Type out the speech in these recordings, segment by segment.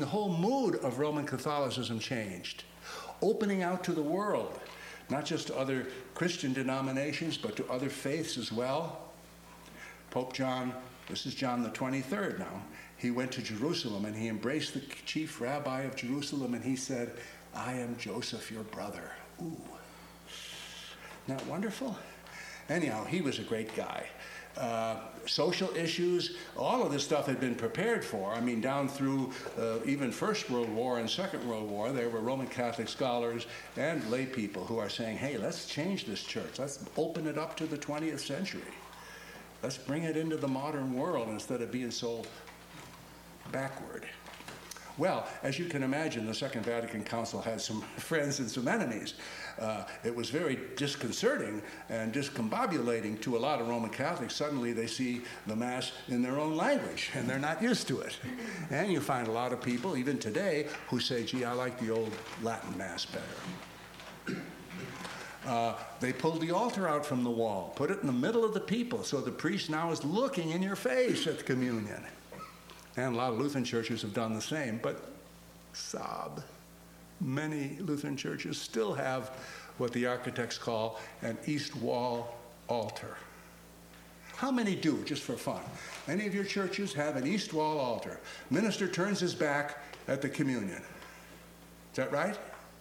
The whole mood of Roman Catholicism changed, opening out to the world, not just to other Christian denominations, but to other faiths as well. Pope John, this is John the 23rd now, he went to Jerusalem and he embraced the chief rabbi of Jerusalem and he said, "I am Joseph, your brother." Ooh. Isn't that wonderful? Anyhow, he was a great guy. Social issues, all of this stuff had been prepared for. I mean, down through even First World War and Second World War, there were Roman Catholic scholars and lay people who are saying, hey, let's change this church. Let's open it up to the 20th century. Let's bring it into the modern world instead of being so backward. Well, as you can imagine, the Second Vatican Council had some friends and some enemies. It was very disconcerting and discombobulating to a lot of Roman Catholics. Suddenly they see the Mass in their own language, and they're not used to it. And you find a lot of people, even today, who say, gee, I like the old Latin Mass better. They pulled the altar out from the wall, put it in the middle of the people, so the priest now is looking in your face at the communion. And a lot of Lutheran churches have done the same, but sob. Many Lutheran churches still have what the architects call an east wall altar. How many do, just for fun? Any of your churches have an east wall altar. Minister turns his back at the communion. Is that right?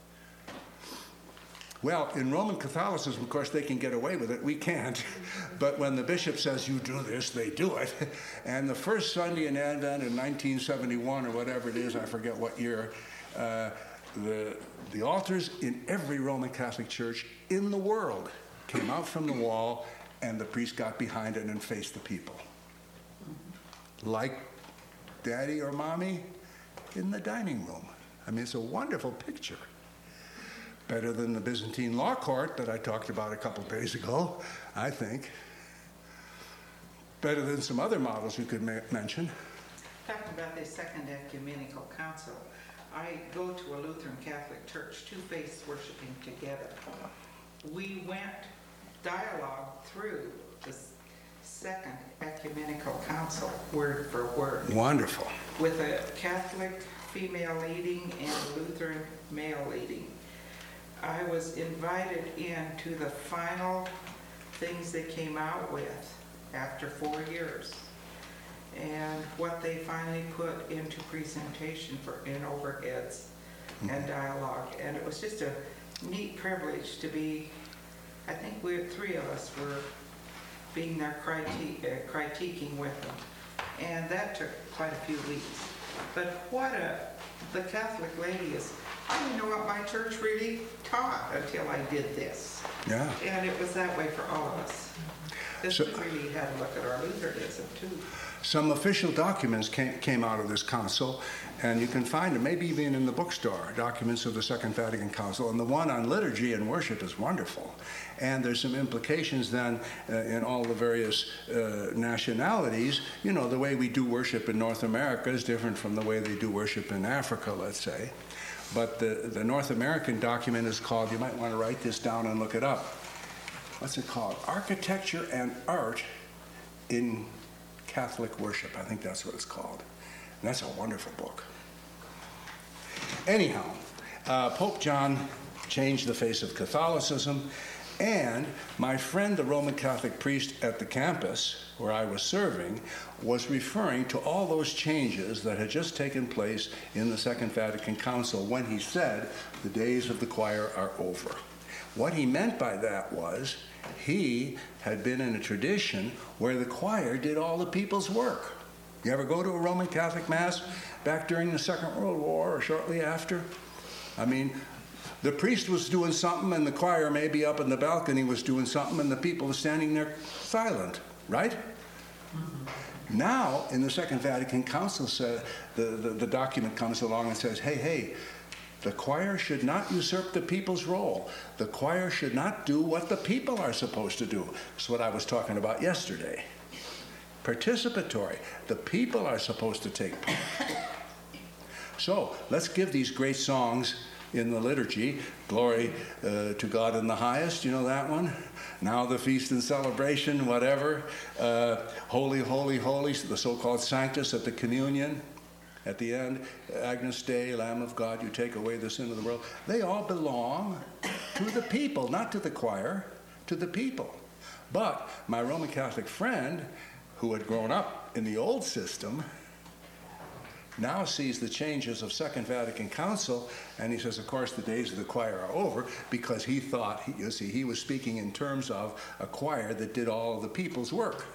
Well, in Roman Catholicism, of course, they can get away with it. We can't. But when the bishop says, you do this, they do it. And the first Sunday in Advent in 1971, or whatever it is, I forget what year, the altars in every Roman Catholic church in the world came out from the wall, and the priest got behind it and faced the people. Like daddy or mommy in the dining room. I mean, it's a wonderful picture. Better than the Byzantine law court that I talked about a couple days ago, I think. Better than some other models you could mention. Talking about the Second Ecumenical Council, I go to a Lutheran Catholic church, two faiths worshiping together. We went dialogue through the Second Ecumenical Council, word for word. Wonderful. With a Catholic female leading and a Lutheran male leading. I was invited into the final things they came out with after 4 years, and what they finally put into presentation in overheads and dialogue. And it was just a neat privilege to be, I think three of us were being there critiquing with them. And that took quite a few weeks. But the Catholic lady is, I didn't know what my church really taught until I did this. Yeah. And it was that way for all of us. This really had a look at our Lutheranism too. Some official documents came out of this council, and you can find them, maybe even in the bookstore, documents of the Second Vatican Council. And the one on liturgy and worship is wonderful. And there's some implications then in all the various nationalities. You know, the way we do worship in North America is different from the way they do worship in Africa, let's say. But the North American document is called, you might want to write this down and look it up. What's it called? Architecture and Art in Catholic Worship. I think that's what it's called. And that's a wonderful book. Anyhow, Pope John changed the face of Catholicism, and my friend, the Roman Catholic priest at the campus where I was serving, was referring to all those changes that had just taken place in the Second Vatican Council when he said, the days of the choir are over. What he meant by that was he had been in a tradition where the choir did all the people's work. You ever go to a Roman Catholic Mass back during the Second World War or shortly after? I mean, the priest was doing something and the choir maybe up in the balcony was doing something and the people were standing there silent, right? Mm-hmm. Now, in the Second Vatican Council, the document comes along and says, hey, the choir should not usurp the people's role. The choir should not do what the people are supposed to do. That's what I was talking about yesterday. Participatory. The people are supposed to take part. So let's give these great songs in the liturgy. Glory to God in the highest, you know that one? Now the feast and celebration, whatever. Holy, holy, holy, the so-called Sanctus at the communion. At the end, Agnus Dei, Lamb of God, you take away the sin of the world. They all belong to the people, not to the choir, to the people. But my Roman Catholic friend, who had grown up in the old system, now sees the changes of Second Vatican Council, and he says, of course, the days of the choir are over, because he thought, you see, he was speaking in terms of a choir that did all of the people's work.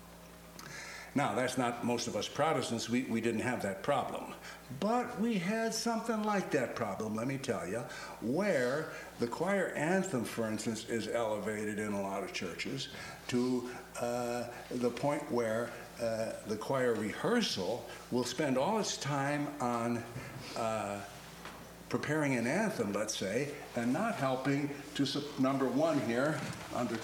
Now, that's not most of us Protestants. We didn't have that problem. But we had something like that problem, let me tell you, where the choir anthem, for instance, is elevated in a lot of churches to the point where the choir rehearsal will spend all its time on preparing an anthem, let's say, and not helping to, number one here, under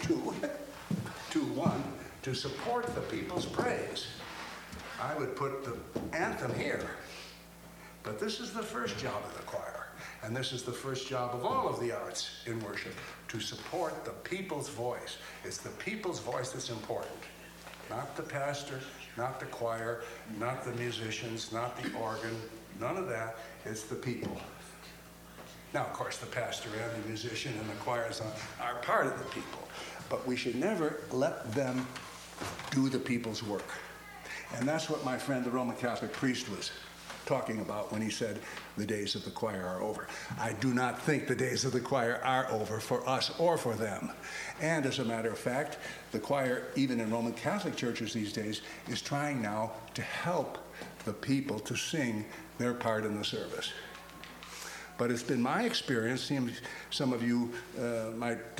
2:1, to support the people's praise. I would put the anthem here. But this is the first job of the choir, and this is the first job of all of the arts in worship, to support the people's voice. It's the people's voice that's important, not the pastor, not the choir, not the musicians, not the organ, none of that. It's the people. Now, of course, the pastor and the musician and the choirs are part of the people, but we should never let them do the people's work. And that's what my friend, the Roman Catholic priest, was talking about when he said the days of the choir are over. I do not think the days of the choir are over for us or for them. And as a matter of fact, the choir, even in Roman Catholic churches these days, is trying now to help the people to sing their part in the service. But it's been my experience, some of you might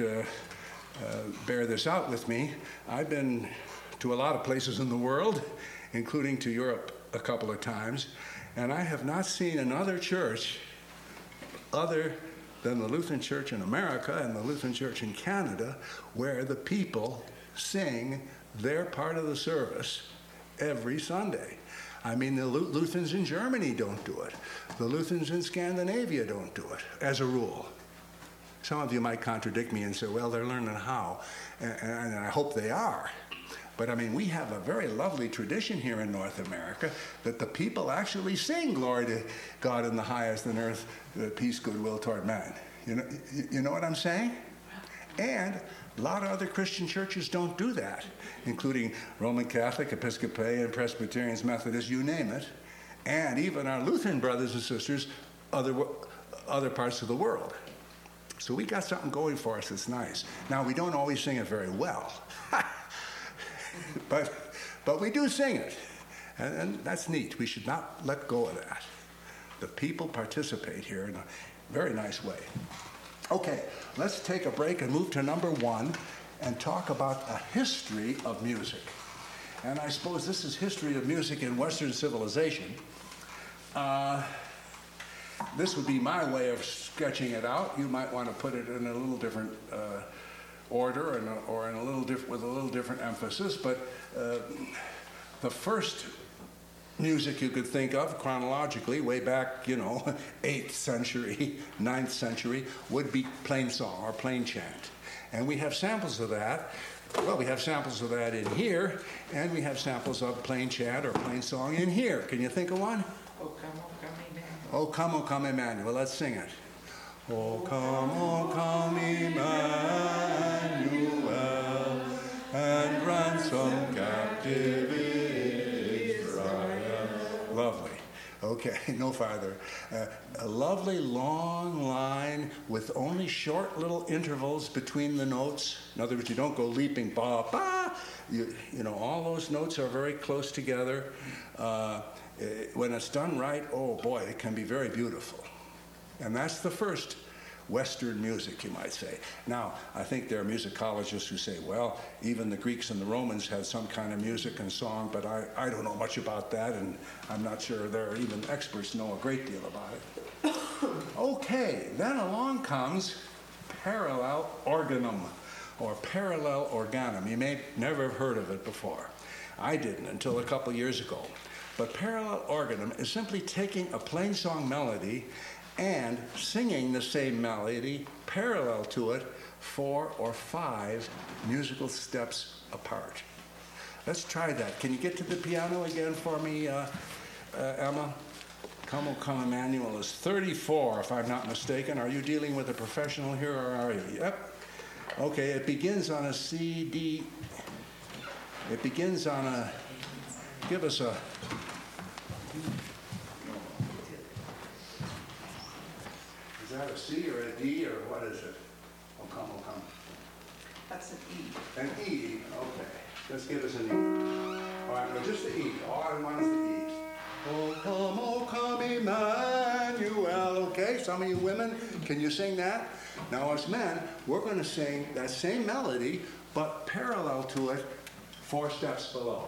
bear this out with me. I've been to a lot of places in the world, including to Europe a couple of times, and I have not seen another church other than the Lutheran Church in America and the Lutheran Church in Canada where the people sing their part of the service every Sunday. I mean, the Lutherans in Germany don't do it. The Lutherans in Scandinavia don't do it, as a rule. Some of you might contradict me and say, well, they're learning how, and I hope they are. But I mean, we have a very lovely tradition here in North America that the people actually sing glory to God in the highest and earth, peace, goodwill toward man. You know what I'm saying? And a lot of other Christian churches don't do that, including Roman Catholic, Episcopalian, Presbyterians, Methodists, you name it. And even our Lutheran brothers and sisters, other parts of the world. So we got something going for us that's nice. Now, we don't always sing it very well. But we do sing it, and that's neat. We should not let go of that. The people participate here in a very nice way. Okay, let's take a break and move to number 1 and talk about a history of music. And I suppose this is history of music in Western civilization. This would be my way of sketching it out. You might want to put it in a little different order or in a little with a little different emphasis, but the first music you could think of chronologically way back, 8th century, 9th century, would be plain song or plain chant. And we have samples of that. Well, we have samples of that in here, and we have samples of plain chant or plain song in here. Can you think of one? O come, Emmanuel. O come, Emmanuel. Let's sing it. O come, Emmanuel, and ransom captive Israel. Lovely. Okay, no farther. A lovely long line with only short little intervals between the notes. In other words, you don't go leaping, ba, ba. All those notes are very close together. When it's done right, oh boy, it can be very beautiful. And that's the first Western music, you might say. Now, I think there are musicologists who say, well, even the Greeks and the Romans had some kind of music and song, but I don't know much about that, and I'm not sure there are even experts know a great deal about it. Okay, then along comes parallel organum, or parallel organum. You may never have heard of it before. I didn't until a couple years ago. But parallel organum is simply taking a plain song melody and singing the same melody parallel to it 4 or 5 musical steps apart. Let's try that. Can you get to the piano again for me, Emma? Come, O Come, Emmanuel is 34, if I'm not mistaken. Are you dealing with a professional here, or are you? Yep. Okay, it begins on a CD. It begins on a, give us a, is that a C or a D, or what is it? O Come, O Come. That's an E. An E, okay. Let's give us an E. All right, no, just the E. All I want is the E. O come, Emmanuel. Okay, some of you women, can you sing that? Now, as men, we're going to sing that same melody, but parallel to it, 4 steps below.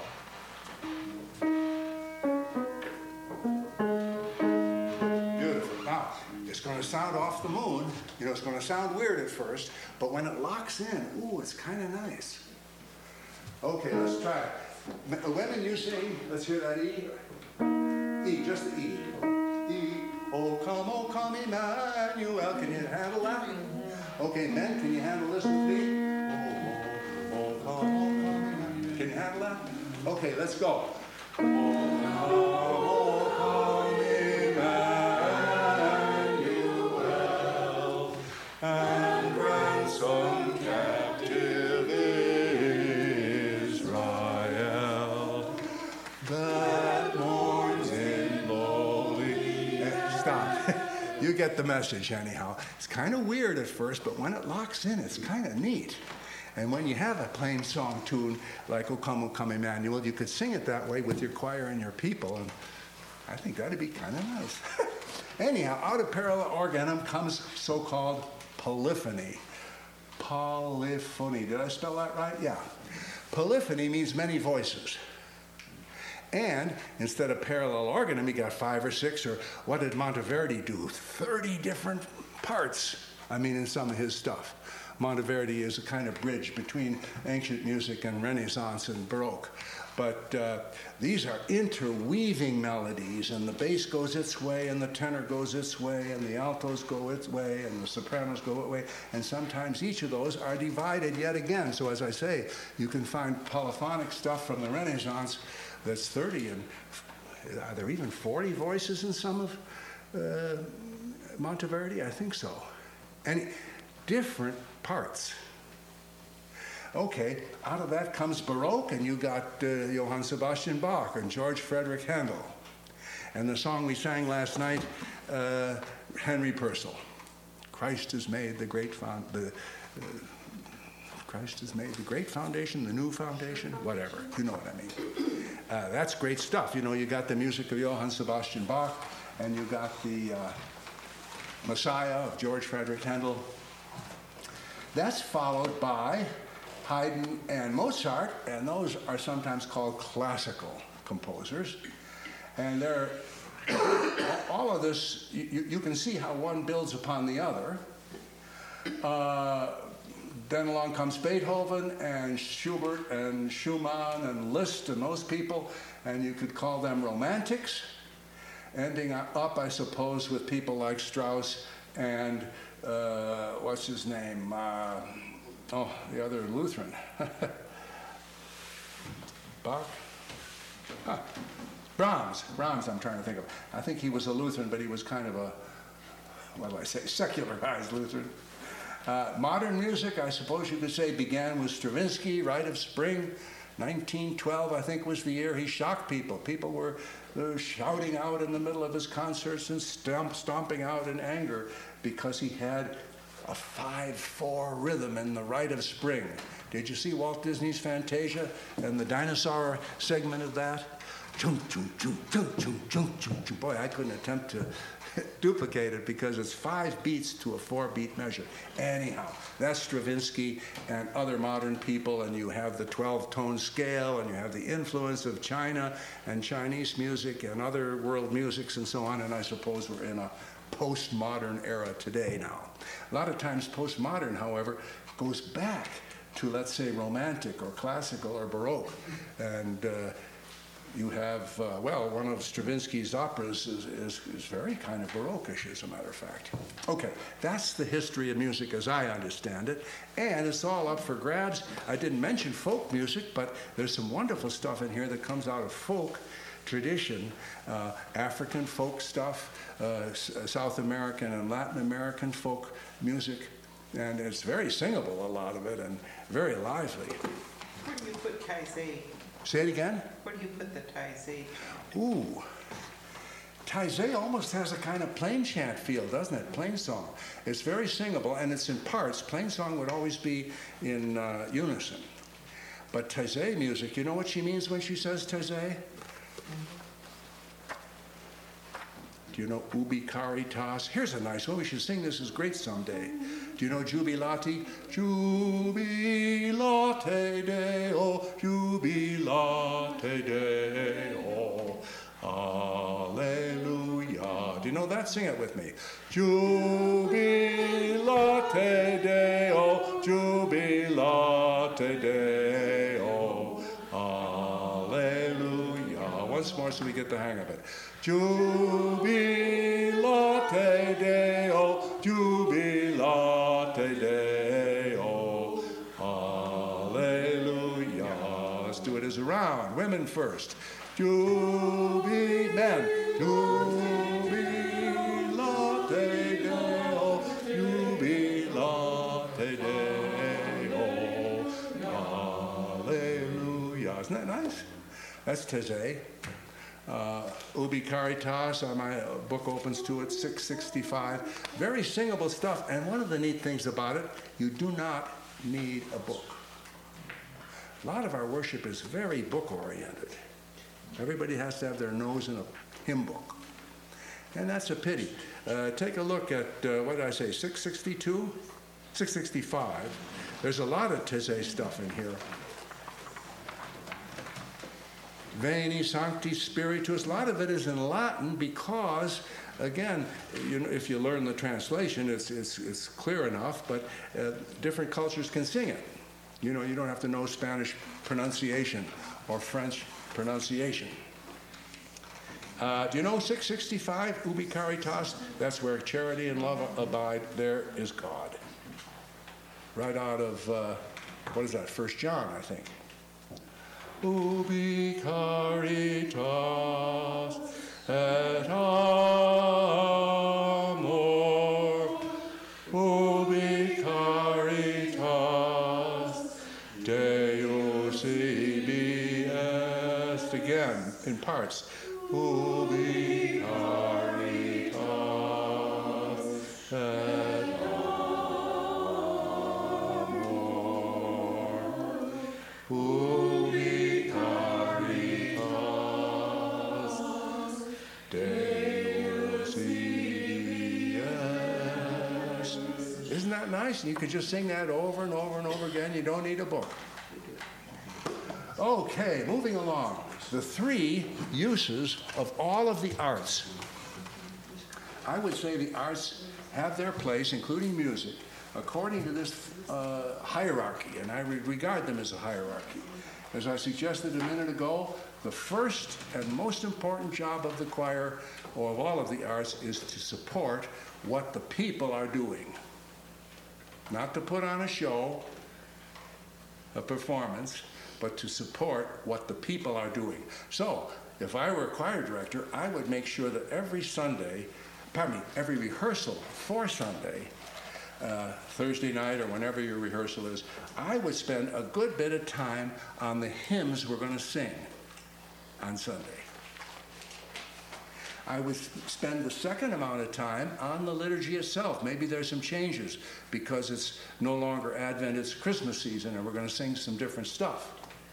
Beautiful. Now, it's going to sound off the moon. You know, it's going to sound weird at first, but when it locks in, ooh, it's kind of nice. Okay, let's try it. Women, you sing. Let's hear that E. E, just the E. E. O come, Emmanuel. Can you handle that? Okay, men, can you handle this with me? O come, Emmanuel. Can you handle that? Okay, let's go. O come, Emmanuel, and ransom captive Israel. That mourns in lowly. Stop. You get the message anyhow. It's kind of weird at first, but when it locks in, it's kind of neat. And when you have a plain song tune like O Come, Emmanuel, you could sing it that way with your choir and your people, and I think that'd be kind of nice. Anyhow, out of Parallelogram comes so-called polyphony. Polyphony. Did I spell that right? Yeah. Polyphony means many voices. And instead of parallel organ, we got 5 or 6, or what did Monteverdi do? 30 different parts, in some of his stuff. Monteverdi is a kind of bridge between ancient music and Renaissance and Baroque. But these are interweaving melodies, and the bass goes its way, and the tenor goes its way, and the altos go its way, and the sopranos go its way, and sometimes each of those are divided yet again. So as I say, you can find polyphonic stuff from the Renaissance that's 30, and are there even 40 voices in some of Monteverdi? I think so. And different parts. Okay, out of that comes Baroque, and you got Johann Sebastian Bach and George Frederick Handel. And the song we sang last night, Henry Purcell. Christ has made the great foundation, the new foundation, whatever. You know what I mean. That's great stuff. You got the music of Johann Sebastian Bach, and you got the Messiah of George Frederick Handel. That's followed by Haydn and Mozart, and those are sometimes called classical composers. And they're all of this, you can see how one builds upon the other. Then along comes Beethoven and Schubert and Schumann and Liszt and those people, and you could call them romantics, ending up, I suppose, with people like Strauss and what's his name? The other Lutheran. Bach? Brahms, I'm trying to think of. I think he was a Lutheran, but he was kind of a, secularized Lutheran. Modern music, I suppose you could say, began with Stravinsky, Rite of Spring. 1912, I think, was the year he shocked people. People were shouting out in the middle of his concerts and stomping out in anger because he had a 5/4 rhythm in the Rite of Spring. Did you see Walt Disney's Fantasia and the dinosaur segment of that? Chum, chum, chum, chum, chum, chum, chum, chum. Boy, I couldn't attempt to duplicate it because it's 5 beats to a 4-beat measure. Anyhow, that's Stravinsky and other modern people, and you have the 12-tone scale, and you have the influence of China and Chinese music and other world musics and so on, and I suppose we're in a postmodern era today now. A lot of times postmodern, however, goes back to, let's say, romantic or classical or Baroque, and you have, one of Stravinsky's operas is very kind of Baroque-ish, as a matter of fact. Okay, that's the history of music as I understand it, and it's all up for grabs. I didn't mention folk music, but there's some wonderful stuff in here that comes out of folk. tradition, African folk stuff, South American and Latin American folk music, and it's very singable, a lot of it, and very lively. Where do you put Taizé? Say it again? Where do you put the Taizé? Ooh. Taizé almost has a kind of plain chant feel, doesn't it? Plain song. It's very singable, and it's in parts. Plain song would always be in unison. But Taizé music, you know what she means when she says Taizé? Do you know Ubi Caritas? Here's a nice one. We should sing this as great someday. Do you know Jubilati? Jubilate Deo, Jubilate Deo, Alleluia. Do you know that? Sing it with me. Jubilate Deo, Jubilate Deo, Alleluia. Once more so we get the hang of it. Jubilate Deo, Jubilate Deo, Alleluia. Let's do it as a round. Women first. Men. Jubilate Deo, Jubilate Deo, Alleluia. Isn't that nice? That's Taizé. Ubi Caritas, my book opens to it, 665. Very singable stuff, and one of the neat things about it, you do not need a book. A lot of our worship is very book-oriented. Everybody has to have their nose in a hymn book, and that's a pity. Take a look at, what did I say, 662? 665. There's a lot of Taizé stuff in here. Veni Sancti Spiritus. A lot of it is in Latin because, again, you know, if you learn the translation, it's clear enough, but different cultures can sing it. You know, you don't have to know Spanish pronunciation or French pronunciation. Do you know 665, Ubi Caritas? That's where charity and love abide. There is God. Right out of, what is that, 1 John, I think. Ubi Caritas et amor, Ubi Caritas Deus ibi est. Again, in parts. Ubi Caritas et amor, Ubi Caritas Deus ibi est. Isn't that nice? And you could just sing that over and over and over again. You don't need a book. Okay, moving along. The three uses of all of the arts. I would say the arts have their place, including music, according to this hierarchy, and I regard them as a hierarchy. As I suggested a minute ago, the first and most important job of the choir, or of all of the arts, is to support what the people are doing. Not to put on a show, a performance, but to support what the people are doing. So, if I were a choir director, I would make sure that every rehearsal for Sunday, Thursday night or whenever your rehearsal is, I would spend a good bit of time on the hymns we're going to sing on Sunday. I would spend the second amount of time on the liturgy itself. Maybe there's some changes because it's no longer Advent, it's Christmas season, and we're going to sing some different stuff.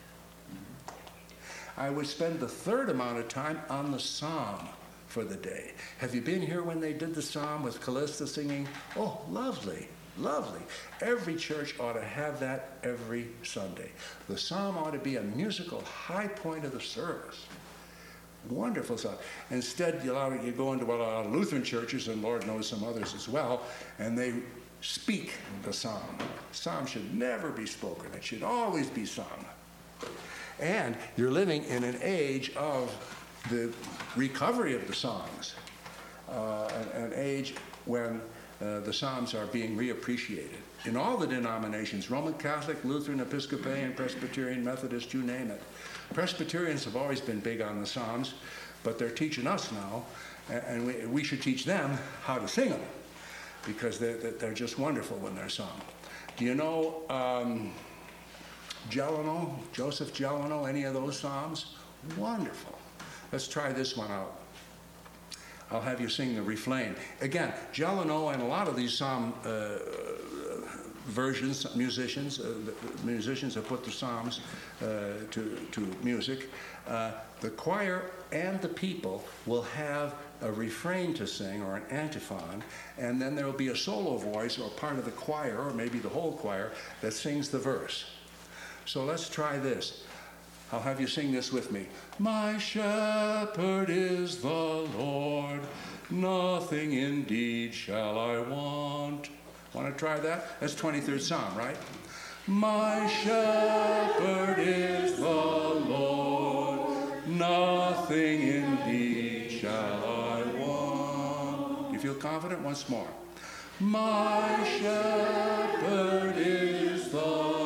I would spend the third amount of time on the psalm for the day. Have you been here when they did the psalm with Callista singing? Oh, lovely, lovely. Every church ought to have that every Sunday. The psalm ought to be a musical high point of the service. Wonderful stuff. Instead, you go into a lot of Lutheran churches, and Lord knows some others as well, and they speak the psalm. The psalm should never be spoken. It should always be sung. And you're living in an age of the recovery of the songs, an age when the Psalms are being reappreciated. In all the denominations, Roman Catholic, Lutheran, Episcopalian, Presbyterian, Methodist, you name it. Presbyterians have always been big on the Psalms, but they're teaching us now, and we should teach them how to sing them, because they're just wonderful when they're sung. Do you know Gelano, Joseph Gelano, any of those Psalms? Wonderful. Let's try this one out. I'll have you sing the refrain. Again, Gelano and a lot of these Psalm versions, musicians have put the Psalms to music. The choir and the people will have a refrain to sing, or an antiphon, and then there will be a solo voice or part of the choir, or maybe the whole choir, that sings the verse. So let's try this. I'll have you sing this with me. My shepherd is the Lord, nothing indeed shall I want. Want to try that? That's 23rd Psalm, right? My shepherd is the Lord, nothing indeed shall I want. You feel confident? Once more. My shepherd is the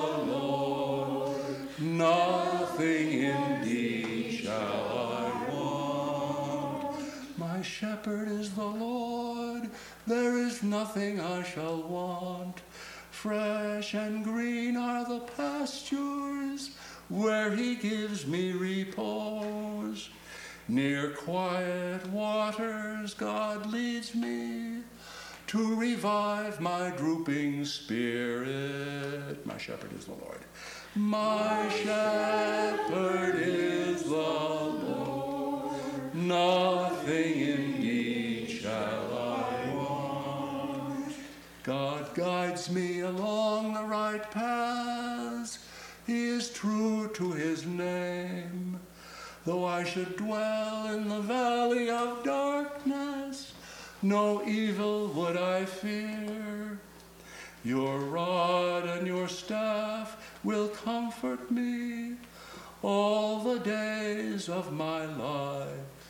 Lord, nothing indeed shall I want. My shepherd is the Lord, there is nothing I shall want. Fresh and green are the pastures where he gives me repose. Near quiet waters God leads me to revive my drooping spirit. My shepherd is the Lord. My shepherd is the Lord, nothing indeed shall I want. God guides me along the right paths, he is true to his name. Though I should dwell in the valley of darkness, no evil would I fear. Your rod and your staff will comfort me all the days of my life.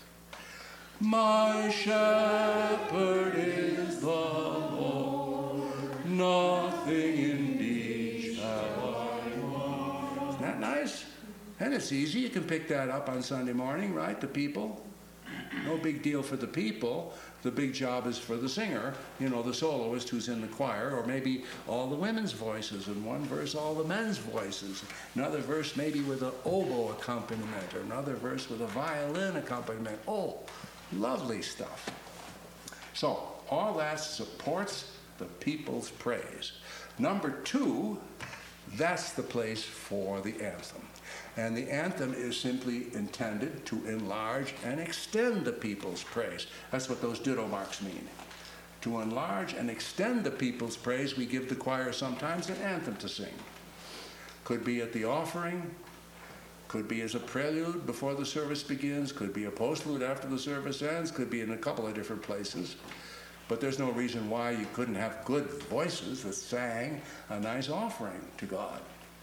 My shepherd is the Lord, nothing indeed shall I want. Isn't that nice? And it's easy. You can pick that up on Sunday morning, right? The people. No big deal for the people. The big job is for the singer, you know, the soloist who's in the choir, or maybe all the women's voices, in one verse all the men's voices, another verse maybe with an oboe accompaniment, or another verse with a violin accompaniment. Oh, lovely stuff. So all that supports the people's praise. Number two, that's the place for the anthem. And the anthem is simply intended to enlarge and extend the people's praise. That's what those ditto marks mean. To enlarge and extend the people's praise, we give the choir sometimes an anthem to sing. Could be at the offering, could be as a prelude before the service begins, could be a postlude after the service ends, could be in a couple of different places. But there's no reason why you couldn't have good voices that sang a nice offering to God.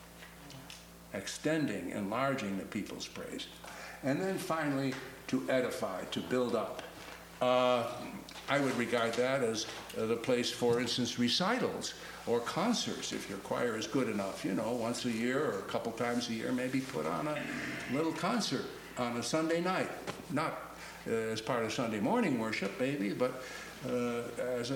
Extending, enlarging the people's praise. And then finally, to edify, to build up. I would regard that as the place, for instance, recitals or concerts. If your choir is good enough, you know, once a year or a couple times a year, maybe put on a little concert on a Sunday night. Not as part of Sunday morning worship, maybe, but as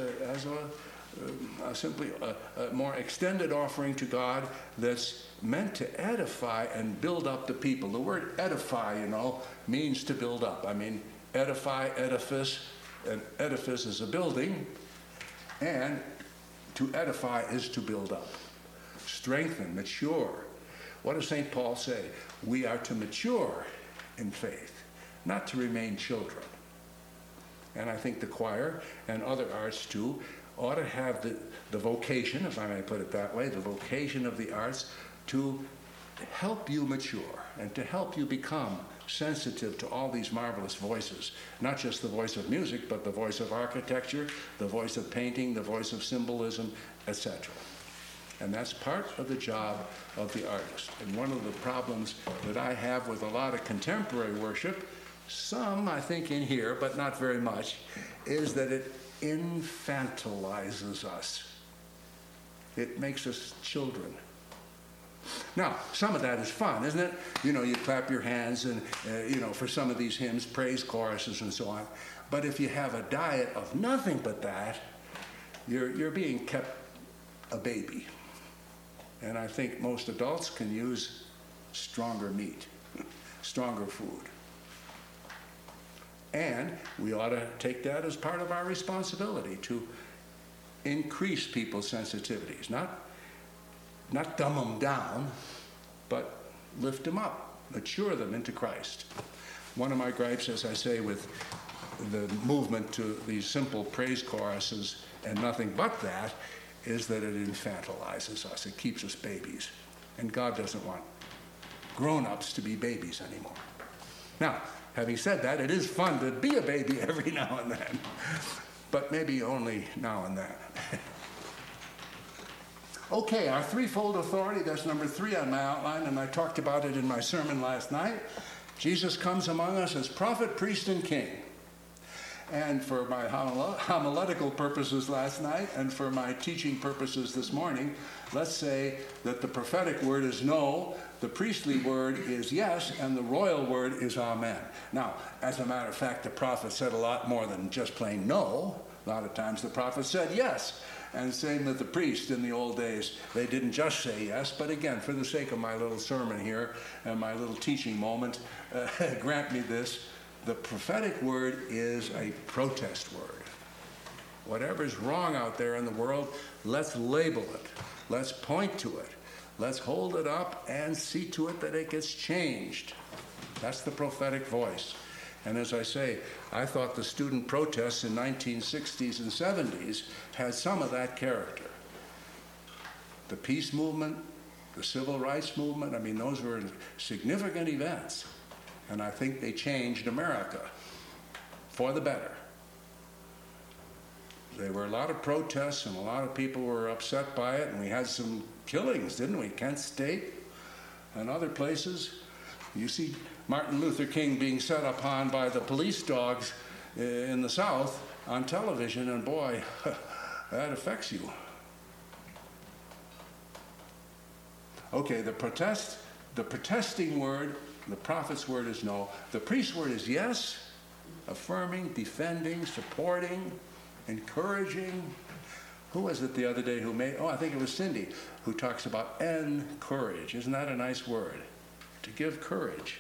simply a more extended offering to God that's meant to edify and build up the people. The word edify, you know, means to build up. I mean, edify, edifice, and edifice is a building, and to edify is to build up. Strengthen, mature. What does St. Paul say? We are to mature in faith, not to remain children. And I think the choir and other arts too ought to have the vocation, if I may put it that way, the vocation of the arts to help you mature and to help you become sensitive to all these marvelous voices. Not just the voice of music, but the voice of architecture, the voice of painting, the voice of symbolism, etc. And that's part of the job of the artist. And one of the problems that I have with a lot of contemporary worship, some, I think, in here, but not very much, is that it infantilizes us. It makes us children. Now, some of that is fun, isn't it? You know, you clap your hands and, for some of these hymns, praise choruses and so on. But if you have a diet of nothing but that, you're being kept a baby. And I think most adults can use stronger meat, stronger food. And we ought to take that as part of our responsibility to increase people's sensitivities, not dumb them down, but lift them up, mature them into Christ. One of my gripes, as I say, with the movement to these simple praise choruses and nothing but that, is that it infantilizes us. It keeps us babies. And God doesn't want grown-ups to be babies anymore. Now, having said that, it is fun to be a baby every now and then, but maybe only now and then. Okay, our threefold authority, that's number 3 on my outline, and I talked about it in my sermon last night. Jesus comes among us as prophet, priest, and king. And for my homiletical purposes last night and for my teaching purposes this morning, let's say that the prophetic word is no, the priestly word is yes, and the royal word is amen. Now, as a matter of fact, the prophet said a lot more than just plain no. A lot of times the prophet said yes. And same with the priest in the old days. They didn't just say yes, but again, for the sake of my little sermon here and my little teaching moment, grant me this. The prophetic word is a protest word. Whatever's wrong out there in the world, let's label it. Let's point to it. Let's hold it up and see to it that it gets changed. That's the prophetic voice. And as I say, I thought the student protests in 1960s and 70s had some of that character. The peace movement, the civil rights movement, I mean, those were significant events. And I think they changed America for the better. There were a lot of protests and a lot of people were upset by it, and we had some killings, didn't we? Kent State and other places. You see Martin Luther King being set upon by the police dogs in the South on television, and boy, that affects you. Okay, the protesting word, the prophet's word is no. The priest's word is yes, affirming, defending, supporting, encouraging. Who was it the other day who I think it was Cindy, who talks about encourage. Isn't that a nice word? To give courage.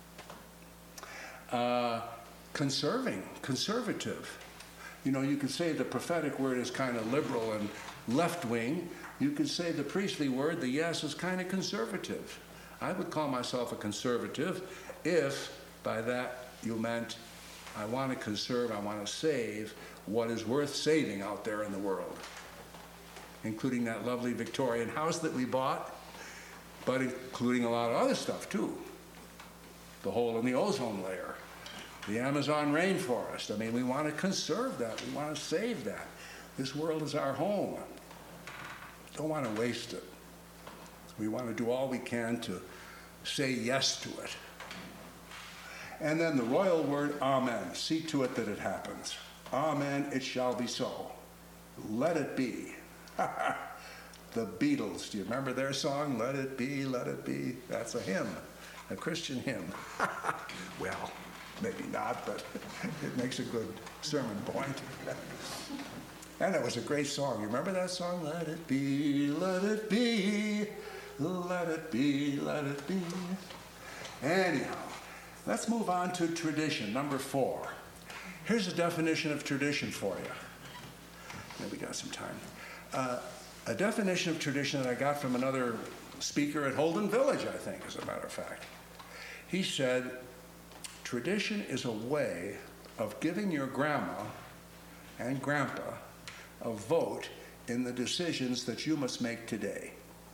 Conserving, conservative. You know, you could say the prophetic word is kind of liberal and left-wing. You could say the priestly word, the yes, is kind of conservative. I would call myself a conservative if by that you meant I want to conserve, I want to save what is worth saving out there in the world, including that lovely Victorian house that we bought, but including a lot of other stuff too. The hole in the ozone layer, the Amazon rainforest. I mean, we want to conserve that. We want to save that. This world is our home. Don't want to waste it. We want to do all we can to say yes to it. And then the royal word, amen. See to it that it happens. Amen, it shall be so. Let it be. The Beatles, do you remember their song, Let It Be, Let It Be? That's a hymn, a Christian hymn. Well, maybe not, but it makes a good sermon point. And it was a great song. You remember that song? Let it be, let it be, let it be, let it be. Anyhow, let's move on to tradition, number 4. Here's a definition of tradition for you. Maybe we got some time. A definition of tradition that I got from another speaker at Holden Village, I think, as a matter of fact. He said, tradition is a way of giving your grandma and grandpa a vote in the decisions that you must make today.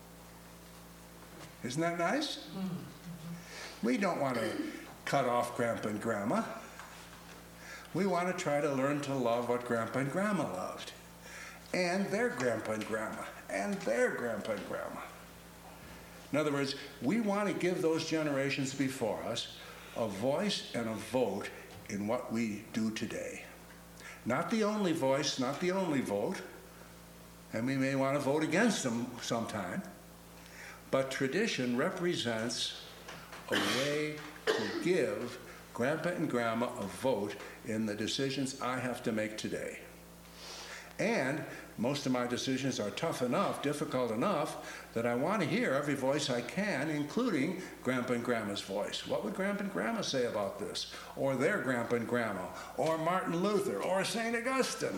Isn't that nice? Mm-hmm. We don't want to cut off grandpa and grandma. We want to try to learn to love what grandpa and grandma loved, and their grandpa and grandma, and their grandpa and grandma. In other words, we want to give those generations before us a voice and a vote in what we do today. Not the only voice, not the only vote, and we may want to vote against them sometime, but tradition represents a way to give Grandpa and Grandma a vote in the decisions I have to make today. And most of my decisions are tough enough, difficult enough, that I want to hear every voice I can, including Grandpa and Grandma's voice. What would Grandpa and Grandma say about this? Or their Grandpa and Grandma? Or Martin Luther? Or St. Augustine?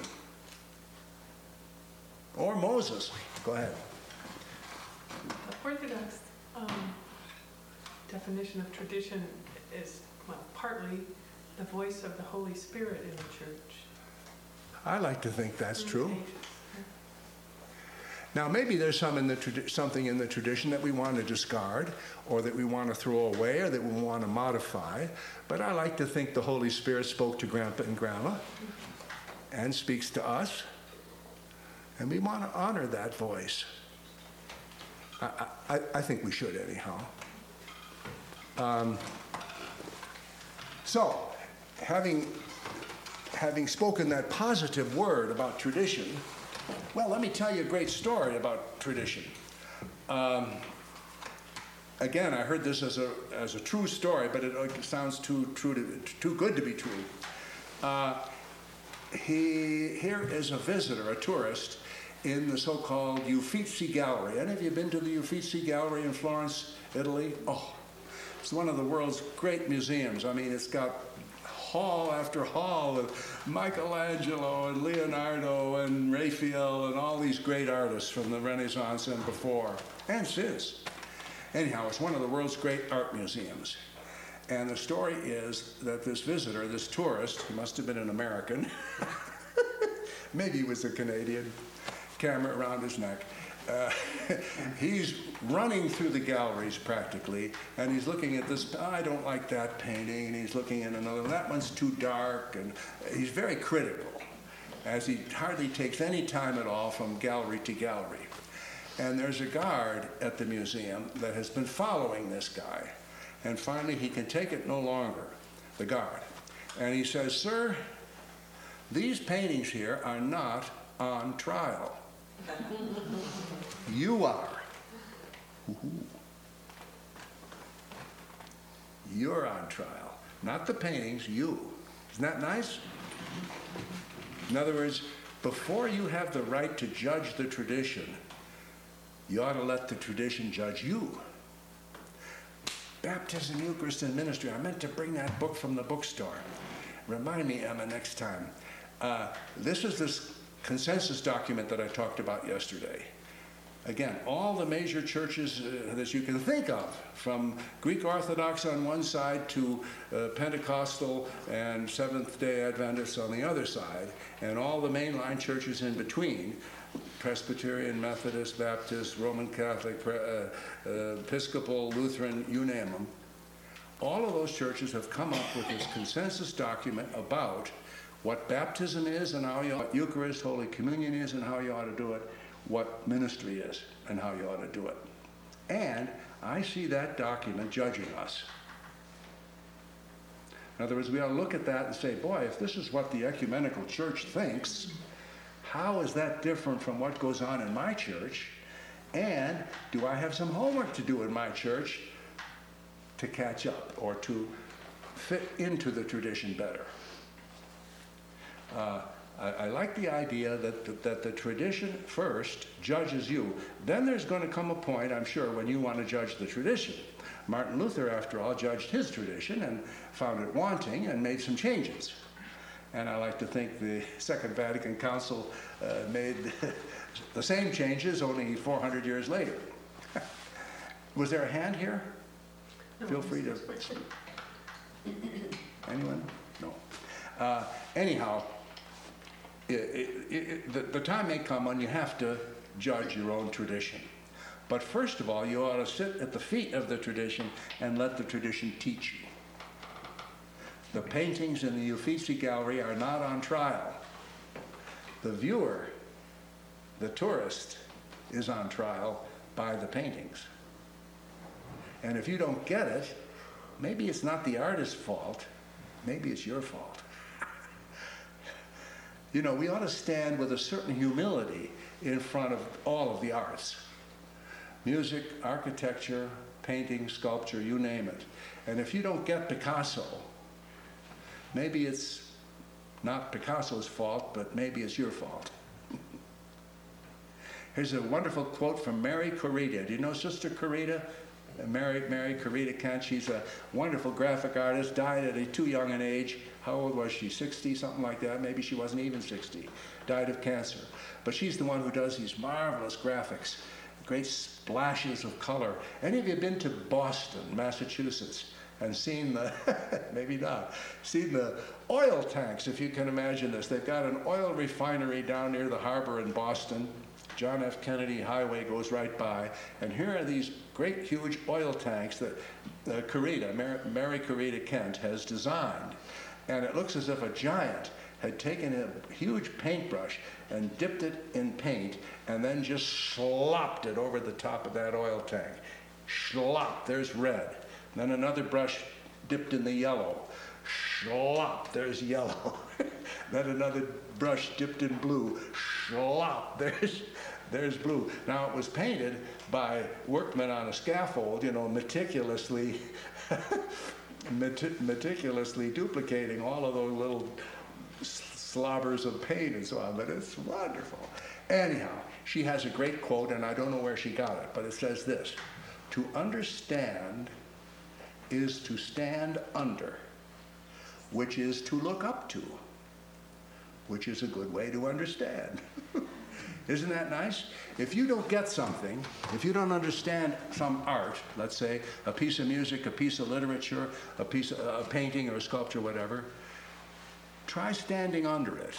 Or Moses? Go ahead. The Orthodox definition of tradition is, well, partly the voice of the Holy Spirit in the church. I like to think that's true. Now, maybe there's something in the tradition that we want to discard, or that we want to throw away, or that we want to modify, but I like to think the Holy Spirit spoke to Grandpa and Grandma and speaks to us, and we want to honor that voice. I think we should anyhow. So, having spoken that positive word about tradition, well, let me tell you a great story about tradition. Again, I heard this as a true story, but it sounds too good to be true. Here is a visitor, a tourist, in the so-called Uffizi Gallery. Any of you been to the Uffizi Gallery in Florence, Italy? Oh, it's one of the world's great museums. I mean, it's got hall after hall of Michelangelo and Leonardo and Raphael and all these great artists from the Renaissance and before, and since. Anyhow, it's one of the world's great art museums. And the story is that this visitor, this tourist, he must have been an American, maybe he was a Canadian, camera around his neck, he's running through the galleries practically, and he's looking at this, I don't like that painting, and he's looking at another, that one's too dark, and he's very critical, as he hardly takes any time at all from gallery to gallery. And there's a guard at the museum that has been following this guy, and finally he can take it no longer, the guard. And he says, "Sir, these paintings here are not on trial. You are. You're on trial. Not the paintings, you." Isn't that nice? In other words, before you have the right to judge the tradition, you ought to let the tradition judge you. Baptism, Eucharist, and Ministry. I meant to bring that book from the bookstore. Remind me, Emma, next time. This is this consensus document that I talked about yesterday. Again, all the major churches that you can think of, from Greek Orthodox on one side to Pentecostal and Seventh-day Adventists on the other side, and all the mainline churches in between, Presbyterian, Methodist, Baptist, Roman Catholic, Episcopal, Lutheran, you name them. All of those churches have come up with this consensus document about what baptism is and how you ought, Eucharist, Holy Communion is and how you ought to do it, what ministry is and how you ought to do it. And I see that document judging us. In other words, we ought to look at that and say, boy, if this is what the ecumenical church thinks, how is that different from what goes on in my church? And do I have some homework to do in my church to catch up or to fit into the tradition better? I like the idea that the tradition first judges you. Then there's going to come a point, I'm sure, when you want to judge the tradition. Martin Luther, after all, judged his tradition and found it wanting and made some changes. And I like to think the Second Vatican Council made the same changes only 400 years later. Was there a hand here? No, Feel free to... Anyone? No. Anyhow, the time may come when you have to judge your own tradition. But first of all, you ought to sit at the feet of the tradition and let the tradition teach you. The paintings in the Uffizi Gallery are not on trial. The viewer, the tourist, is on trial by the paintings. And if you don't get it, maybe it's not the artist's fault, maybe it's your fault. You know, we ought to stand with a certain humility in front of all of the arts. Music, architecture, painting, sculpture, you name it. And if you don't get Picasso, maybe it's not Picasso's fault, but maybe it's your fault. Here's a wonderful quote from Mary Corita. Do you know Sister Corita? Mary Corita Kent. She's a wonderful graphic artist, died at too young an age. How old was she? 60, something like that. Maybe she wasn't even 60. Died of cancer. But she's the one who does these marvelous graphics, great splashes of color. Any of you been to Boston, Massachusetts, and seen the, maybe not, seen the oil tanks, if you can imagine this. They've got an oil refinery down near the harbor in Boston. John F. Kennedy Highway goes right by, and here are these great huge oil tanks that Mary Corita Kent has designed. And it looks as if a giant had taken a huge paintbrush and dipped it in paint and then just slopped it over the top of that oil tank. Slop, there's red. Then another brush dipped in the yellow. Slop, there's yellow. Then another brush dipped in blue. Slop, there's blue. Now, it was painted by workmen on a scaffold, you know, meticulously duplicating all of those little slobbers of paint and so on, but it's wonderful. Anyhow, she has a great quote, and I don't know where she got it, but it says this: "To understand is to stand under, which is to look up to, which is a good way to understand." Isn't that nice? If you don't get something, if you don't understand some art, let's say a piece of music, a piece of literature, a piece of a painting or a sculpture, whatever, try standing under it.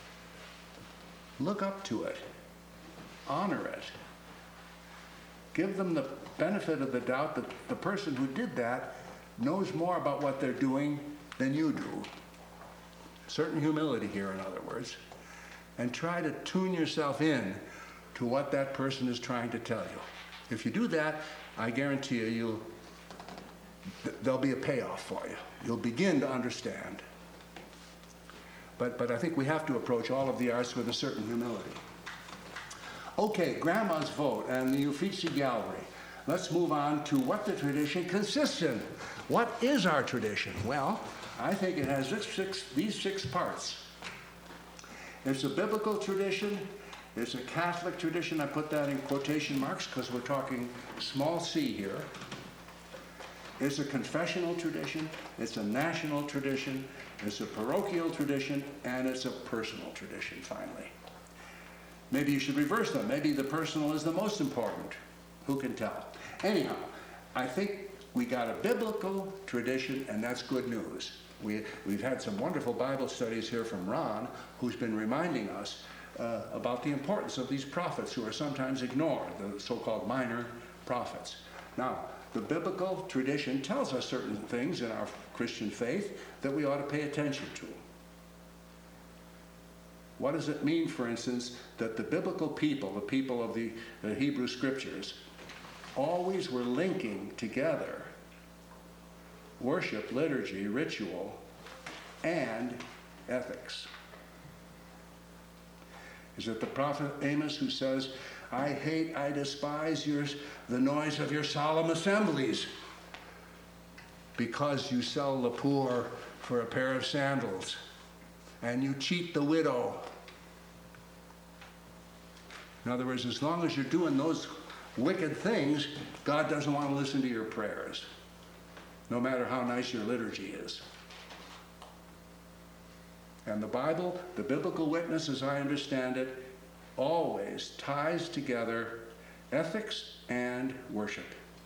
Look up to it. Honor it. Give them the benefit of the doubt that the person who did that knows more about what they're doing than you do. Certain humility here, in other words. And try to tune yourself in to what that person is trying to tell you. If you do that, I guarantee you, there'll be a payoff for you. You'll begin to understand. But I think we have to approach all of the arts with a certain humility. Okay, Grandma's Vote and the Uffizi Gallery. Let's move on to what the tradition consists in. What is our tradition? Well, I think it has these six parts. It's a biblical tradition. It's a Catholic tradition. I put that in quotation marks because we're talking small c here. It's a confessional tradition. It's a national tradition. It's a parochial tradition. And it's a personal tradition, finally. Maybe you should reverse them. Maybe the personal is the most important. Who can tell? Anyhow, I think we got a biblical tradition, and that's good news. We've had some wonderful Bible studies here from Ron, who's been reminding us about the importance of these prophets who are sometimes ignored, the so-called minor prophets. Now, the biblical tradition tells us certain things in our Christian faith that we ought to pay attention to. What does it mean, for instance, that the biblical people, the people of the Hebrew Scriptures, always were linking together worship, liturgy, ritual, and ethics? Is it the prophet Amos who says, I despise the noise of your solemn assemblies because you sell the poor for a pair of sandals and you cheat the widow? In other words, as long as you're doing those wicked things, God doesn't want to listen to your prayers, no matter how nice your liturgy is. And the Bible, the biblical witness, as I understand it, always ties together ethics and worship.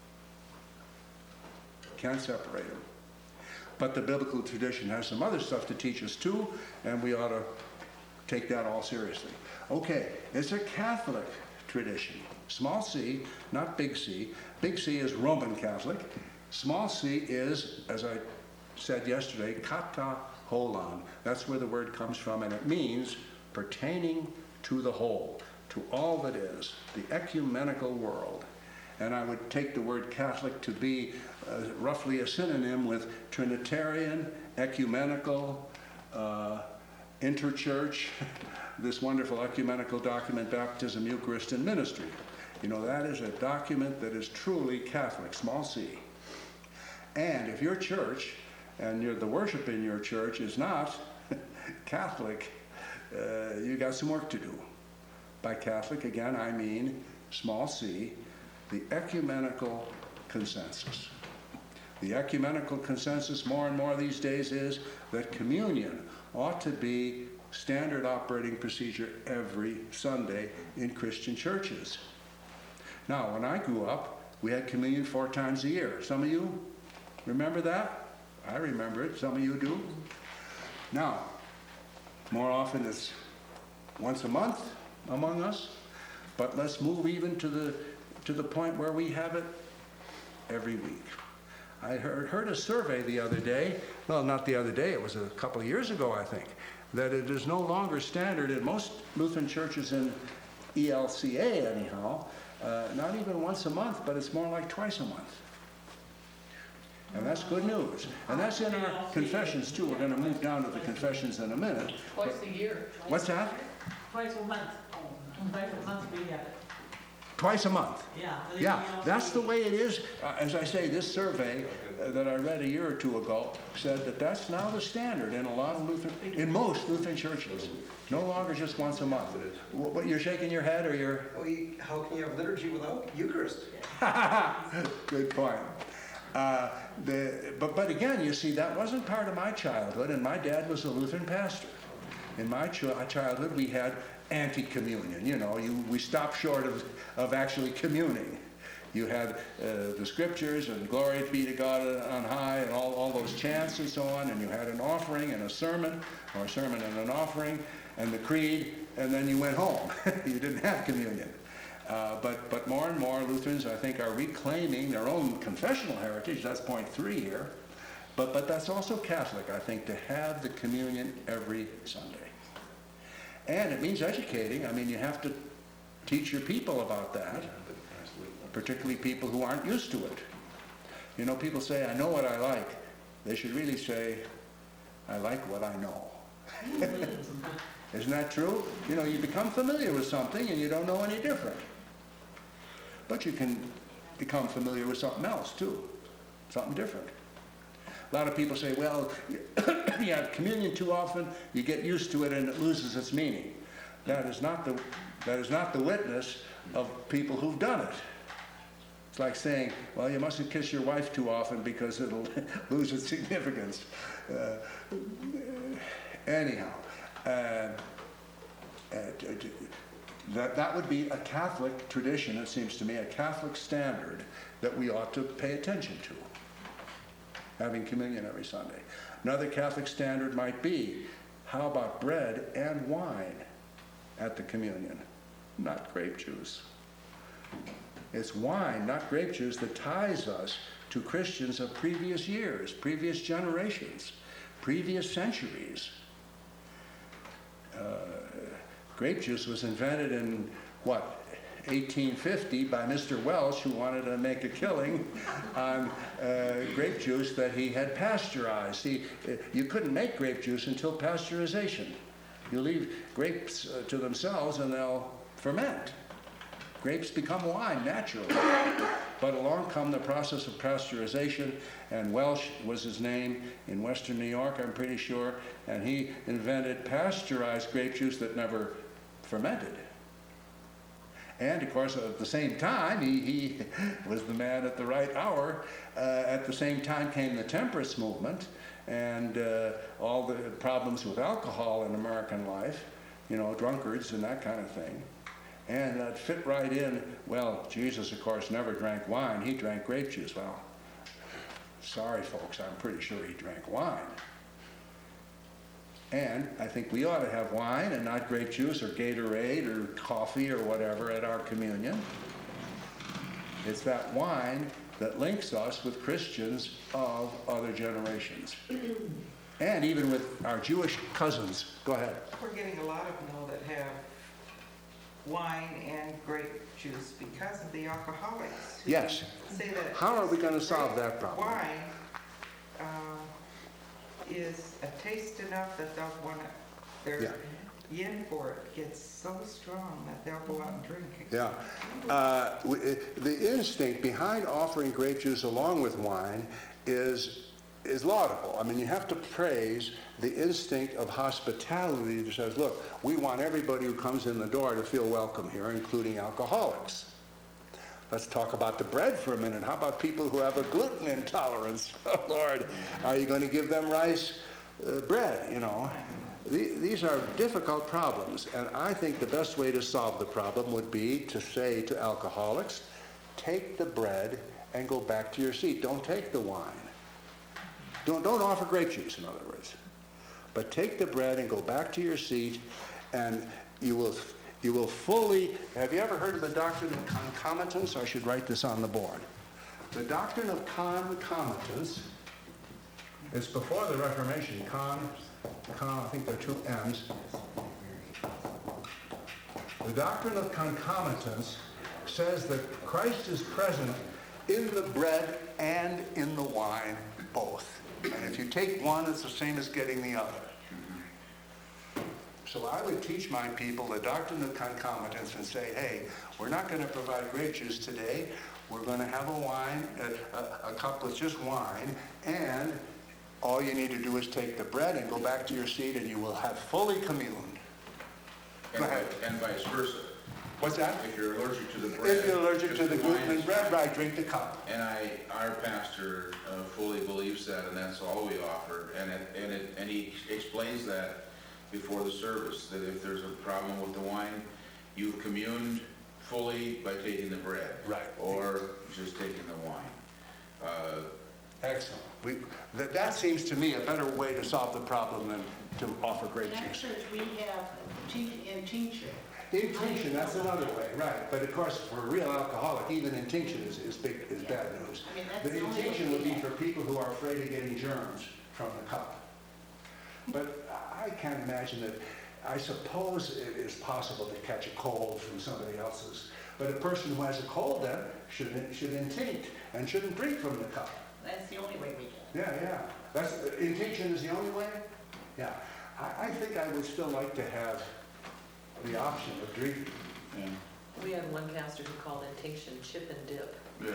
Can't separate them. But the biblical tradition has some other stuff to teach us too, and we ought to take that all seriously. Okay, it's a Catholic tradition. Small c, not big C. Big C is Roman Catholic. Small c is, as I said yesterday, kata holon. That's where the word comes from, and it means pertaining to the whole, to all that is, the ecumenical world. And I would take the word Catholic to be roughly a synonym with Trinitarian, ecumenical, interchurch, this wonderful ecumenical document, Baptism, Eucharist, and Ministry. You know, that is a document that is truly Catholic, small c. And if your church and the worship in your church is not Catholic, you got some work to do. By Catholic, again, I mean small c, the ecumenical consensus. The ecumenical consensus more and more these days is that communion ought to be standard operating procedure every Sunday in Christian churches. Now, when I grew up, we had communion 4 times a year. Some of you remember that? I remember it. Some of you do. Now, more often it's once a month among us, but let's move even to the point where we have it every week. I heard a survey the other day, well, not the other day, it was a couple of years ago, I think, that it is no longer standard in most Lutheran churches in ELCA anyhow, not even once a month, but it's more like twice a month. And that's good news. And that's in our confessions too. We're going to move down to the confessions in a minute. Twice a year. What's that? Twice a month. Twice a month we have it. Twice a month. Yeah. Yeah, that's the way it is. As I say, this survey that I read a year or two ago said that that's now the standard in a lot of in most Lutheran churches. No longer just once a month. What, you're shaking your head or you're... How can you have liturgy without Eucharist? Good point. But again, you see, that wasn't part of my childhood, and my dad was a Lutheran pastor. In my childhood, we had anti-communion. You know, we stopped short of actually communing. You had the scriptures and glory be to God on high and all those chants and so on, and you had an offering and a sermon, or a sermon and an offering, and the creed, and then you went home. You didn't have communion. But more and more Lutherans, I think, are reclaiming their own confessional heritage. That's point 3 here. But that's also Catholic, I think, to have the communion every Sunday. And it means educating. I mean, you have to teach your people about that, particularly people who aren't used to it. You know, people say, I know what I like. They should really say, I like what I know. Isn't that true? You know, you become familiar with something and you don't know any different. But you can become familiar with something else too, something different. A lot of people say, well, you have communion too often, you get used to it and it loses its meaning. That is not the witness of people who've done it. It's like saying, well, you mustn't kiss your wife too often because it'll lose its significance. Anyhow, that would be a Catholic tradition, it seems to me, a Catholic standard that we ought to pay attention to, having communion every Sunday. Another Catholic standard might be, how about bread and wine at the communion, not grape juice? It's wine, not grape juice, that ties us to Christians of previous years, previous generations, previous centuries. Grape juice was invented in, 1850 by Mr. Welsh, who wanted to make a killing on grape juice that he had pasteurized. See, you couldn't make grape juice until pasteurization. You leave grapes to themselves and they'll ferment. Grapes become wine naturally. But along come the process of pasteurization, and Welsh was his name in Western New York, I'm pretty sure, and he invented pasteurized grape juice that never fermented. And of course, at the same time, he was the man at the right hour. At the same time came the temperance movement and all the problems with alcohol in American life, you know, drunkards and that kind of thing. And that fit right in. Well, Jesus, of course, never drank wine. He drank grape juice. Well, sorry, folks, I'm pretty sure he drank wine. And I think we ought to have wine and not grape juice or Gatorade or coffee or whatever at our communion. It's that wine that links us with Christians of other generations. And even with our Jewish cousins. Go ahead. We're getting a lot of them now that have wine and grape juice because of the alcoholics. who Yes. Say that. How are we going to solve that problem? Wine is a taste enough that they'll want to, Yeah. their yin for it gets so strong that they'll go out and drink it. Yeah. The instinct behind offering grape juice along with wine is laudable. I mean, you have to praise the instinct of hospitality that says, look, we want everybody who comes in the door to feel welcome here, including alcoholics. Let's talk about the bread for a minute. How about people who have a gluten intolerance? Oh, Lord, are you going to give them rice bread, you know? These are difficult problems, and I think the best way to solve the problem would be to say to alcoholics, take the bread and go back to your seat. Don't take the wine. Don't offer grape juice, in other words. But take the bread and go back to your seat, and you will fully... Have you ever heard of the doctrine of concomitance? I should write this on the board. The doctrine of concomitance is before the Reformation. I think there are two M's. The doctrine of concomitance says that Christ is present in the bread and in the wine, both. And if you take one, it's the same as getting the other. So I would teach my people the doctrine of concomitance and say, hey, we're not going to provide grape juice today. We're going to have a wine, a cup with just wine, and all you need to do is take the bread and go back to your seat, and you will have fully communed. Go ahead. And vice versa. What's that? If you're allergic to the bread. If you're allergic to the gluten wine and is bread, fine. right, drink the cup. And our pastor fully believes that, and that's all we offer. And he explains that before the service, that if there's a problem with the wine, you've communed fully by taking the bread. Right. Or just taking the wine. Excellent. That seems to me a better way to solve the problem than to offer grape In our juice. church, we have tincture. Intinction, that's another way, right. But of course, for a real alcoholic, even intinction is bad news. I mean, that's The the only intinction way would be we for have. people who are afraid of getting germs from the cup. But I can't imagine that. I suppose it is possible to catch a cold from somebody else's. But a person who has a cold then should intinct and shouldn't drink from the cup. That's the only way we can. Yeah. Intinction is the only way? Yeah. I think I would still like to have the option of drinking. Yeah. We had one pastor who called intinction chip and dip. Yeah.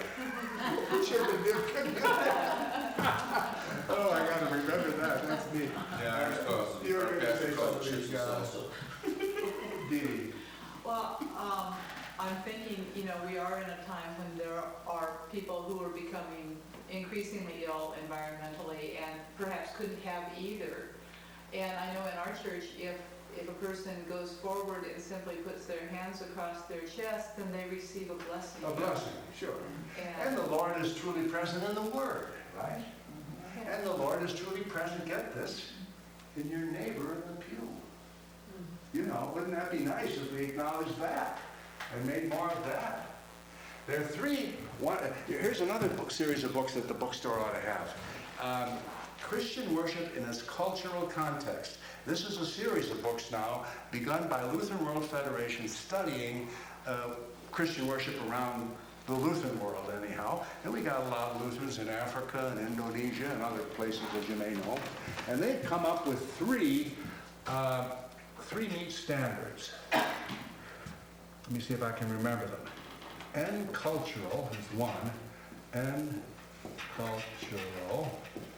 Oh, I gotta remember that. That's me. Yeah, ours calls, You were our gonna pastor say calls something, it chips and guys. salsa. Dee Dee. Well, I'm thinking, we are in a time when there are people who are becoming increasingly ill environmentally and perhaps couldn't have either. And I know in our church, if a person goes forward and simply puts their hands across their chest, then they receive a blessing. A blessing, sure. And the Lord is truly present in the Word, right? And the Lord is truly present, get this, in your neighbor in the pew. Wouldn't that be nice if we acknowledged that and made more of that? There are here's another series of books that the bookstore ought to have. Christian Worship in its Cultural Context. This is a series of books now begun by Lutheran World Federation studying Christian worship around the Lutheran world anyhow. And we got a lot of Lutherans in Africa and Indonesia and other places, as you may know. And they've come up with three neat standards. Let me see if I can remember them. N-cultural is one. N-cultural.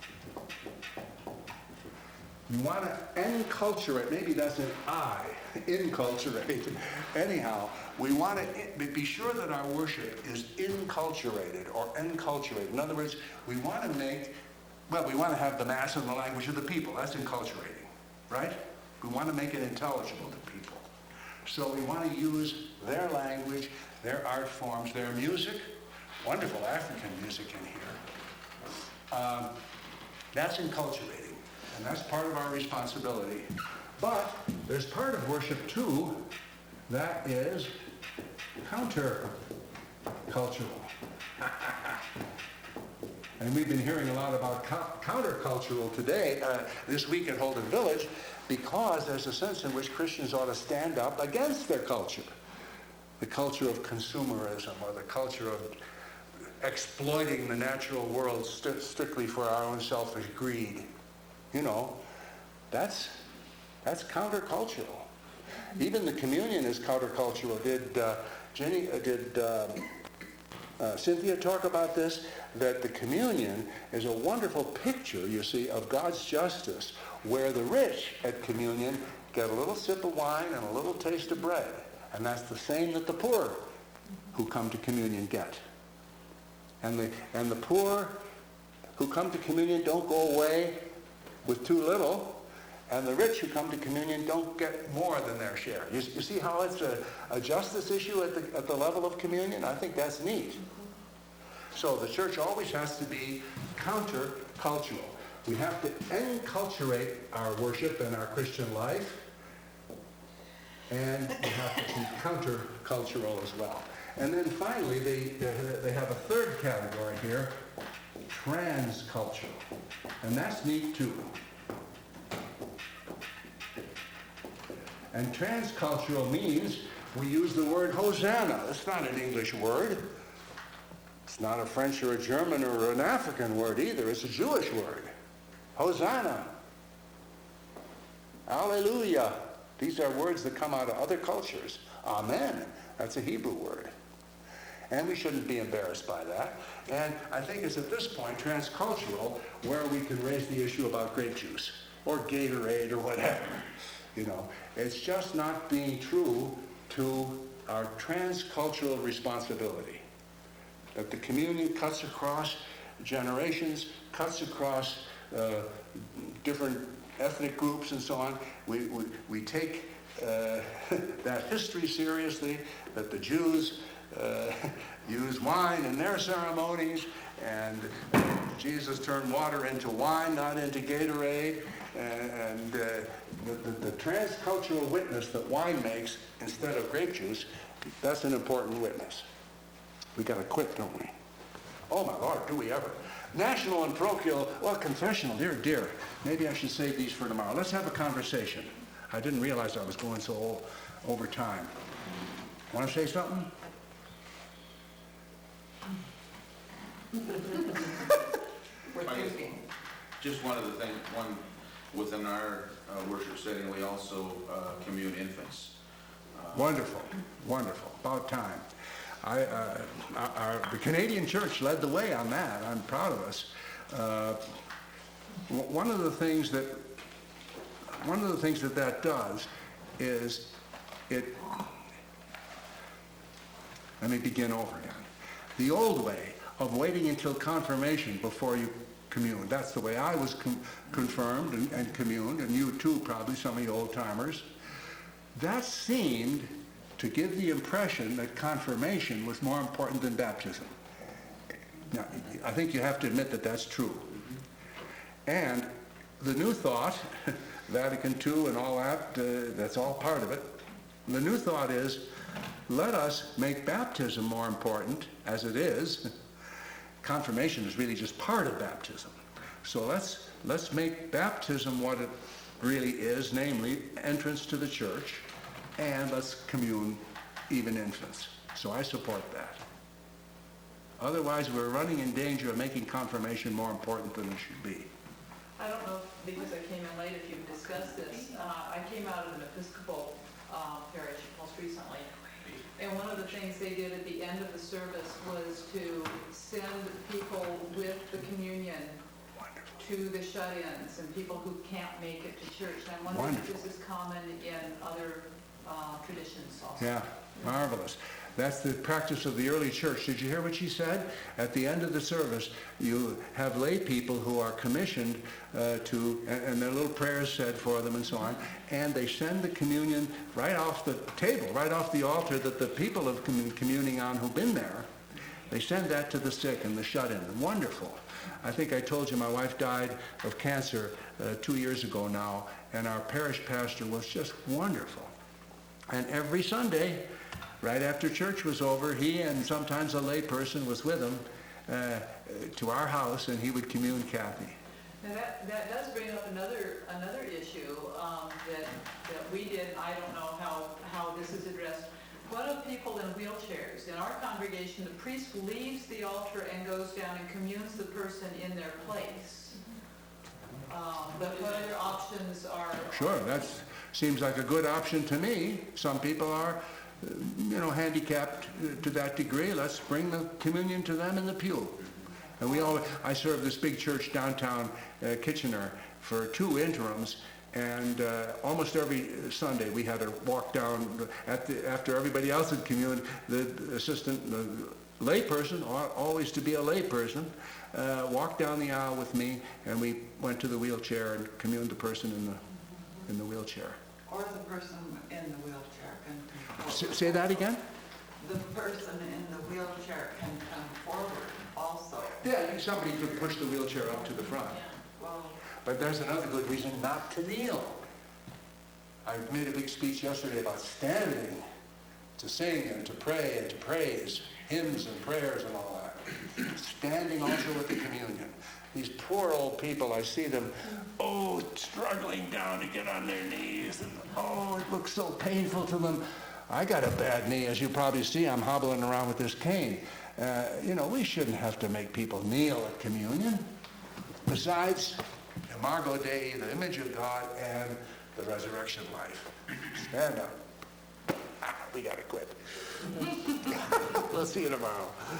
You want to enculturate, maybe that's an I, inculturate. Anyhow, we want to be sure that our worship is inculturated or enculturated. In other words, we want to have the Mass in the language of the people. That's enculturating, right? We want to make it intelligible to people. So we want to use their language, their art forms, their music. Wonderful African music in here. That's enculturating. And that's part of our responsibility. But there's part of worship, too, that is counter-cultural. And we've been hearing a lot about counter-cultural today, this week at Holden Village, because there's a sense in which Christians ought to stand up against their culture. the culture of consumerism or the culture of exploiting the natural world strictly for our own selfish greed. You know, that's countercultural. Even the communion is countercultural. Did Cynthia talk about this? That the communion is a wonderful picture, you see, of God's justice, where the rich at communion get a little sip of wine and a little taste of bread. And that's the same that the poor who come to communion get. And the poor who come to communion don't go away with too little, and the rich who come to communion don't get more than their share. You see how it's a justice issue at the level of communion? I think that's neat. So the church always has to be counter-cultural. We have to enculturate our worship and our Christian life, and we have to be counter-cultural as well. And then finally, they have a third category here, transcultural. And that's neat too. And transcultural means we use the word Hosanna. It's not an English word. It's not a French or a German or an African word either. It's a Jewish word. Hosanna. Alleluia. These are words that come out of other cultures. Amen. That's a Hebrew word. And we shouldn't be embarrassed by that. And I think it's at this point, transcultural, where we can raise the issue about grape juice or Gatorade or whatever. You know, it's just not being true to our transcultural responsibility. That the communion cuts across generations, cuts across different ethnic groups and so on. We take that history seriously, that the Jews use wine in their ceremonies, and Jesus turned water into wine, not into Gatorade, and the transcultural witness that wine makes instead of grape juice, that's an important witness. We got to quit, don't we? Oh my Lord, do we ever? National and parochial, well, confessional, dear. Maybe I should save these for tomorrow. Let's have a conversation. I didn't realize I was going so over time. Want to say something? We're thinking. Just one of the things, within our worship setting, we also commune infants. Wonderful. About time. The Canadian Church led the way on that. I'm proud of us. One of the things that does is it. Let me begin over again. The old way of waiting until confirmation before you commune. That's the way I was confirmed and communed, and you too, probably, some of you old-timers. That seemed to give the impression that confirmation was more important than baptism. Now, I think you have to admit that that's true. And the new thought, Vatican II and all that, that's all part of it. The new thought is, let us make baptism more important, as it is. Confirmation is really just part of baptism. So let's make baptism what it really is, namely entrance to the church, and let's commune even infants. So I support that. Otherwise, we're running in danger of making confirmation more important than it should be. I don't know, because I came in late, if you've discussed this. I came out of an Episcopal parish most recently. And one of the things they did at the end of the service was to send people with the communion to the shut-ins and people who can't make it to church. And I'm wondering if this is common in other traditions also. Yeah, marvelous. That's the practice of the early church. Did you hear what she said? At the end of the service, you have lay people who are commissioned and their little prayers said for them and so on, and they send the communion right off the table, right off the altar that the people have been communing on who've been there. They send that to the sick and the shut-in. Wonderful. I think I told you my wife died of cancer 2 years ago now, and our parish pastor was just wonderful. And every Sunday, right after church was over, he and sometimes a lay person was with him to our house, and he would commune Kathy. Now that does bring up another issue that we did. I don't know how this is addressed. what of people in wheelchairs? In our congregation, the priest leaves the altar and goes down and communes the person in their place. But what other options are? Sure, that seems like a good option to me. Some people are, handicapped to that degree. Let's bring the communion to them in the pew. And I served this big church downtown Kitchener for 2 interims, and almost every Sunday we had to walk down after everybody else had communed. The layperson, always to be a layperson, walked down the aisle with me, and we went to the wheelchair and communed the person in the wheelchair. Or the person in the wheelchair can. Say that again? The person in the wheelchair can come forward also. Yeah, somebody could push the wheelchair up to the front. Well, But there's another good reason not to kneel. I made a big speech yesterday about standing to sing and to pray and to praise, hymns and prayers and all that. Standing also with the communion. These poor old people, I see them, struggling down to get on their knees, and it looks so painful to them. I got a bad knee, as you probably see. I'm hobbling around with this cane. We shouldn't have to make people kneel at communion. Besides, Imago Dei, the image of God, and the resurrection life. Stand up. We got to quit. We'll see you tomorrow.